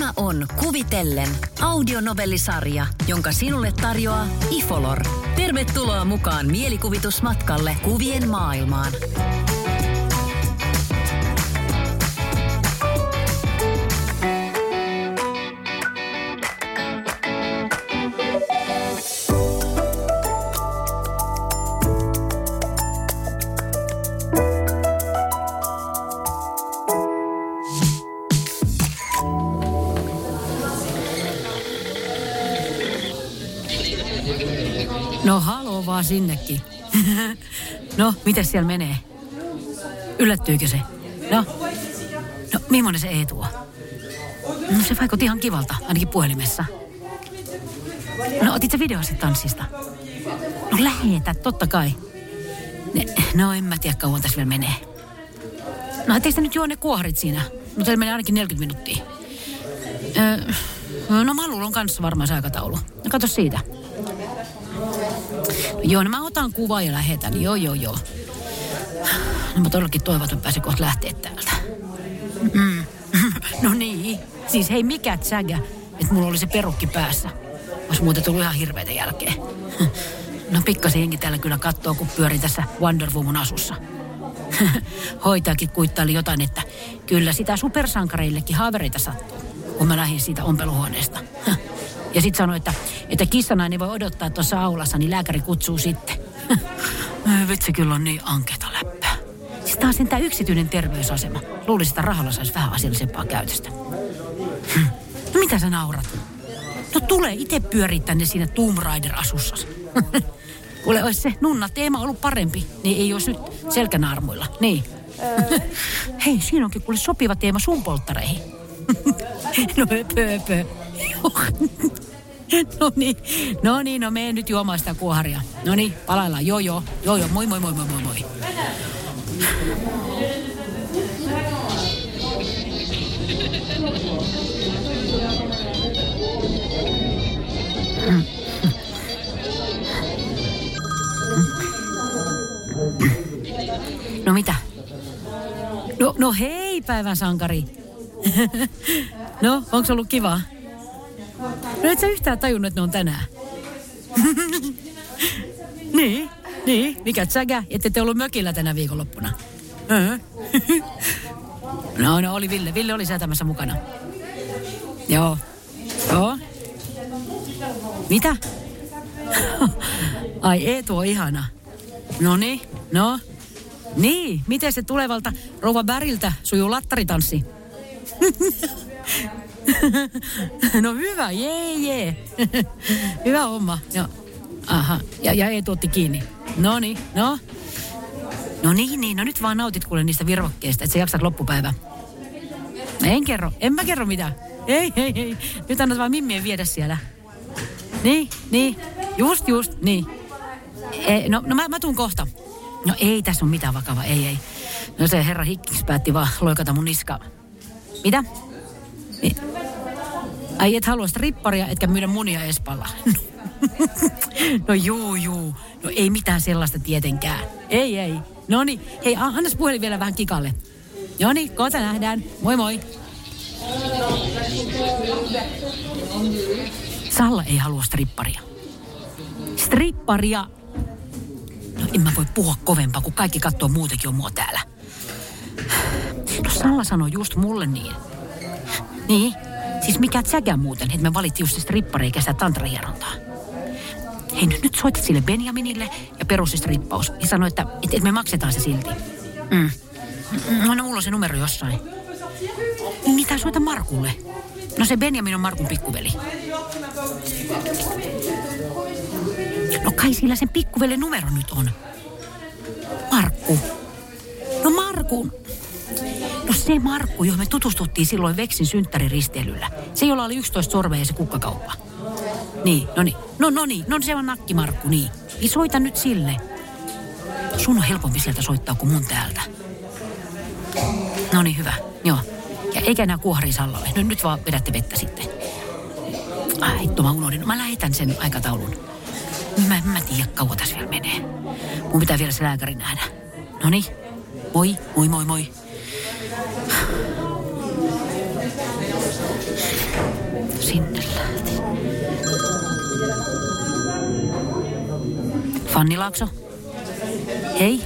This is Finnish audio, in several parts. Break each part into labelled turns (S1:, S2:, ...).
S1: Tämä on Kuvitellen audionovellisarja, jonka sinulle tarjoaa Ifolor. Tervetuloa mukaan mielikuvitusmatkalle kuvien maailmaan.
S2: No haloo vaan sinnekin. No, mites siellä menee? Yllättyykö se? No, millainen se Eetu on? No, se vaikutti ihan kivalta, ainakin puhelimessa. No, otit sä video sit tanssista? No lähetä, totta kai. No, en mä tiedä kauan tässä vielä menee. No, etteikö te nyt juo ne kuoharit siinä? No, teillä menee ainakin 40 minuuttia. No, Malulla on kanssa varmaan se aikataulu. No, kato siitä. Joo, no mä otan kuvaa ja lähetän. Joo. No mä todellakin toivon, että mä pääsen kohta lähteä täältä. No niin. Siis hei, mikä tsägä, että mulla oli se perukki päässä. Olisi muuten tullut ihan hirveitä jälkeen. No pikkasen jengi täällä kyllä kattoo, kun pyörin tässä Wonder Woman asussa. Hoitajakin kuittaili jotain, että kyllä sitä supersankareillekin haavereita sattuu, kun mä lähdin siitä ompeluhuoneesta. Ja sit sanoi, että kissanainen voi odottaa tuossa aulassa, niin lääkäri kutsuu sitten. Vitsi, kyllä on niin ankeeta läppää. Siis tää on sentään yksityinen terveysasema. Luulisin, että rahalla saisi vähän asiallisempaa käytöstä. No mitä sä naurat? No tule itse pyörii tänne siinä Tomb Raider-asussasi. Kuule, olisi se nunna-teema ollut parempi, niin ei olisi nyt selkänaarmuilla. Niin. Hei, siinä onkin kuule sopiva teema sun polttareihin. No höpö. No niin, mene nyt juomaan sitä kuoharia. No niin, palaillaan. Joo, moi. No mitä? No hei, päivän sankari. No, onko ollut kivaa? No et sä yhtään tajunnut, että ne on tänään. Niin, mikä tsägä, ette te ollut mökillä tänä viikonloppuna. No oli Ville. Ville oli säätämässä mukana. Joo. Mitä? Ai Eetu on ihana. Noniin, Niin, miten se tulevalta rouva Bäriltä sujuu lattaritanssi? No hyvä, jee. Hyvä homma. No, aha, ja Eetu otti kiinni. No niin. No nyt vaan nautit kuule niistä virvokkeista, että sä jaksat loppupäivän. En mä kerro mitään. Ei. Nyt annat vaan mimmien viedä siellä. Niin. Just, niin. No mä tuun kohta. No ei tässä ole mitään vakavaa, ei. No se herra Hikkis päätti vaan loikata mun niskaa. Mitä? Ai et halua stripparia, etkä myydä munia Espalla. No juu. No ei mitään sellaista tietenkään. Ei. Noniin, hei annas puhelin vielä vähän kikalle. Noniin, kohta nähdään. Moi. Salla ei halua stripparia. Stripparia? No en mä voi puhua kovempaa, kun kaikki kattoo muutenkin on mua täällä. No Salla sanoi just mulle niin. Niin? Siis mikä tsägä muuten, että me valittiin just stripparia eikä sitä tantrahierontaa. Hei, nyt soitat sille Benjaminille ja perussistrippaus. Ja sanoi, että me maksetaan se silti. No mulla on se numero jossain. Mitä soita Markulle? No se Benjamin on Markun pikkuveli. No kai sillä sen pikkuvelen numero nyt on. Markku. No Markun. No se Markku, johon me tutustuttiin silloin Veksin synttäriristeilyllä. Se, jolla oli 11 sormea ja se kukkakauppa. Niin. No se on nakki Markku, niin. Niin soita nyt sille. Sun on helpompi sieltä soittaa kuin mun täältä. No niin, hyvä. Joo. Ja eikä enää kuohari Sallalle. No nyt vaan vedätte vettä sitten. Hitto, mä unohdin. Mä lähetän sen aikataulun. Mä tiedä, kauan tässä vielä menee. Mun pitää vielä se lääkäri nähdä. Noniin. Moi. Fanni Laakso. Hei.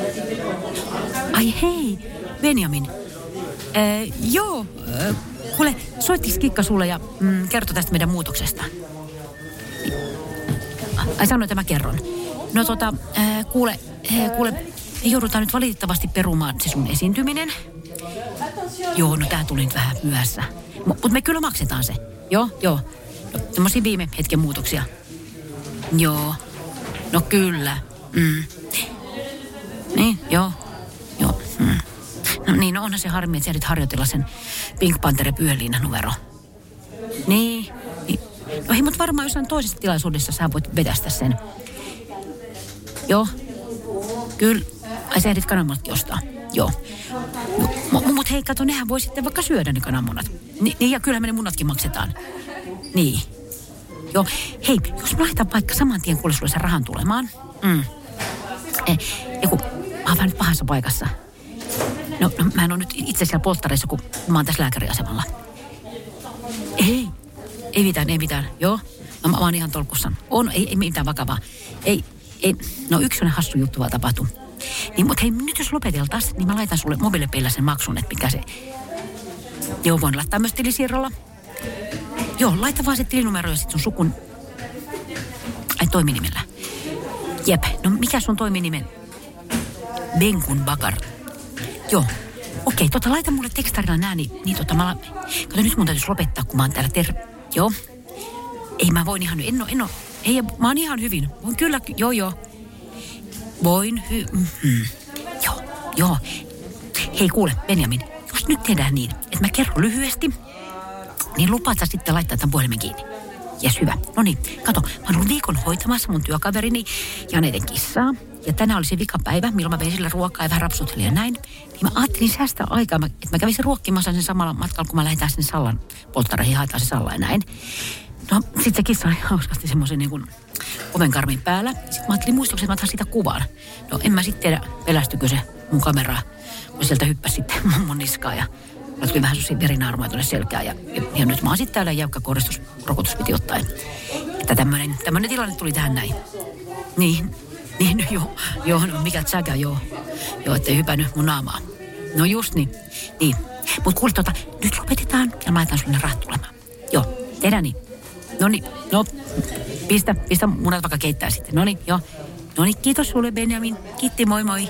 S2: Ai hei, Benjamin. Joo, kuule, soittiks Kikka sulle ja kertoi tästä meidän muutoksesta? Ai sanoin, että mä kerron. No kuule, me joudutaan nyt valitettavasti perumaan se sun esiintyminen. Joo, no tää tuli nyt vähän myöhässä. Mutta me kyllä maksetaan se. Joo. No, tämmöisiä viime hetken muutoksia. Joo. No kyllä. Niin, joo. No niin, no onhan se harmi, että sä ehdit harjoitella sen Pink Panther Pyöliina-numero. Niin. No hei, mutta varmaan jossain toisessa tilaisuudessa sä voit vetästä sen. Joo. Kyllä. Ai sä ehdit kananmunatkin ostaa. Joo. Mut hei, kato, nehän voi sitten vaikka syödä ne kananmunat. Niin, ja kyllähän me ne munatkin maksetaan. Niin. Joo. Hei, jos mä laitan vaikka saman tien, kuule sulle sen rahan tulemaan. Joku, mä oon vähän nyt pahassa paikassa. No, mä en ole nyt itse siellä polttareissa, kun mä oon tässä lääkäriasemalla. Ei mitään. Joo. Mä oon ihan tolkussa. Ei mitään vakavaa. Ei. No yksi on hassu juttu vaan tapahtuu. Niin, mutta hei, nyt jos lopeteltaisiin, niin mä laitan sulle mobiilepeillä sen maksun, että mikä se... Joo, voin laittaa myös tilisiirrolla. Joo, laita vaan se tilinumero ja sit sun sukun... Ai, toiminimellä. Jep, no mikä sun toiminimen? Benkun Bakar. Joo. Okei, laita mulle tekstarilla nää, niin kato, nyt mun täytyisi lopettaa, kun mä oon täällä Joo. Ei, mä voin ihan... Ei, mä oon ihan hyvin. Voin kyllä... Joo. Voin Joo. Hei, kuule, Benjamin. Jos nyt tehdään niin, että mä kerron lyhyesti, niin lupaat sä sitten laittaa tämän puhelimen kiinni. Jes, hyvä. No niin, kato, mä oon ollut viikon hoitamassa mun työkaverini Janeiden kissaa. Ja tänään oli se vikapäivä, milloin mä vein sille ruokaa ja vähän rapsutelin ja näin. Niin mä ajattelin säästää aikaa, että mä kävisin ruokkimassa sen samalla matkalla, kun mä lähdetään sinne Sallan polttareihin, haetaan se Salla ja näin. No, sit se kissa oli hauskasti semmoisen niin kuin ovenkarmin päällä. Sitten mä ajattelin muistuksen, että mä otan sitä kuvaan. No, en mä sitten tiedä, pelästykö se mun kameraa, kun sieltä hyppäsi sitten mun niskaan ja tuli vähän sellaisia verinaarmoja tuonne selkään. Ja nyt mä oon sitten täällä jäykkäkohdistusrokotus piti ottaa. Että tämmönen tilanne tuli tähän näin. Niin, joo, no mikä tsäkä, joo, ettei hypännyt mun naamaa. No just niin. Mut kuule, nyt lopetetaan ja mä laitan sulle rahat tulemaan. Joo, tehdään niin. Noniin, pistä munat vaikka keittää sitten. Noniin, joo. Noniin, kiitos sulle Benjamin. Kiitti, moi. Moi.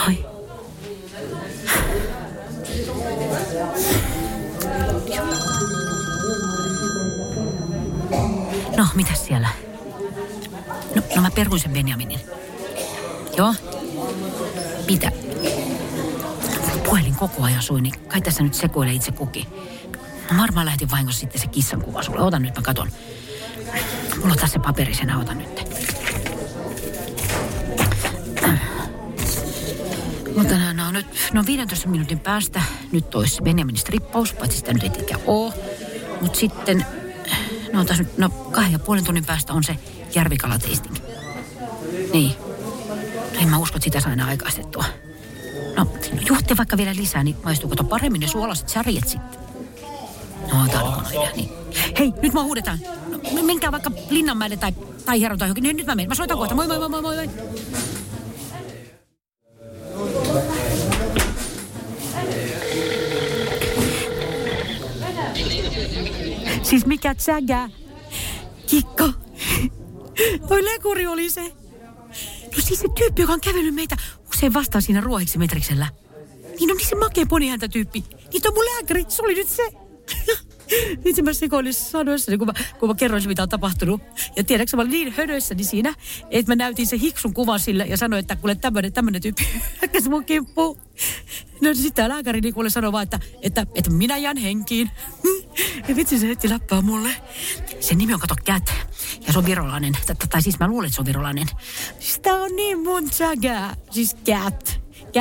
S2: No, mitäs siellä? No mä peruin sen Benjaminin. Joo. Mitä? Puhelin koko ajan soi, niin kai tässä nyt sekoilee itse kukin. No varmaan lähti vahingossa sitten se kissan kuva sulle. Ota nyt, mä katon. Mulla on tässä se paperisena, ota nyt. Mutta no 15 minuutin päästä nyt olisi Benjamin strippaus, paitsi sitä nyt ei tietenkään ole. Mutta sitten, no 2,5 tunnin päästä on se järvikalatasting. Niin. En mä usko, että sitä saa enää aikaistettua. No juhti vaikka vielä lisää, niin maistuuko paremmin ne suolaiset särjet sitten? No, tää on idea, niin. Hei, nyt mä huudetaan. No, menkää vaikka Linnanmäelle tai Hieron tai johonkin. Nyt mä menen. Mä soitan kohta. Moi. Siis mikä tsägää? Kikko. Toi lekuri oli se. No siis se tyyppi, joka on kävellyt meitä usein vastaan siinä ruohiksi metriksellä. Niin se makea ponihäntä-tyyppi. Niin toi mun lääkäri, se oli nyt se. Itse mä sekoilin sanoissani, kun mä kerroin, mitä on tapahtunut. Ja tiedätkö, mä olin niin hönöissäni siinä, että mä näytin sen hiksun kuvan sille ja sanoin, että kuule tämmönen tyyppi häkkäsi mun kimppuun. No sitten tämä lääkäri niin kuule sanoi vaan, että minä jään henkiin. Ja vitsi se heti läppää mulle. Sen nimi on kato Cat. Ja se on virolainen. Tai siis mä luulen, että se on virolainen. Siis tää on niin mun tsägää. Siis Cat.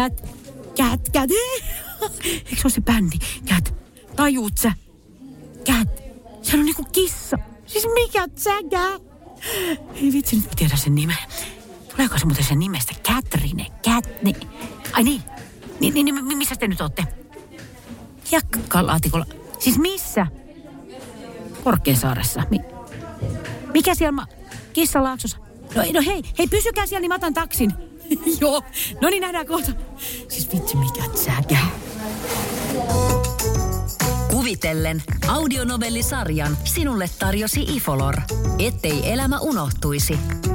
S2: Eikö se ole se bändi? Cat. Tajuut sä? Cat. Se on niinku kissa. Siis mikä tsägää? Ei vitsi, nyt mä tiedän sen nimen. Tuleeko se muuten sen nimestä? Katrine. Ai niin. Niin, missä te nyt ootte? Jakkalaatikolla. Siis missä? Korkeasaaressa. Mikä siellä Kissalaaksossa? No hei, pysykää siellä, niin mä otan taksin. Joo, no niin, nähdään kohta. Siis vitsi, mikä säkä.
S1: Kuvitellen audionovellisarjan sinulle tarjosi Ifolor, ettei elämä unohtuisi.